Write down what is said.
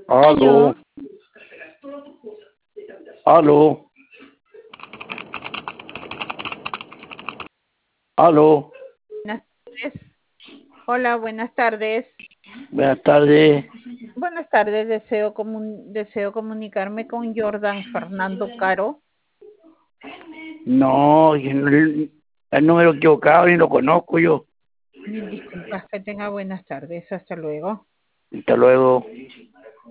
Aló, Aló, aló, aló. buenas tardes. Hola, buenas tardes. Buenas tardes. Buenas tardes, deseo comunicarme con Jordan Fernando Caro. No, el número equivocado ni lo conozco yo. Mil disculpas, que tenga buenas tardes. Hasta luego. Hasta luego.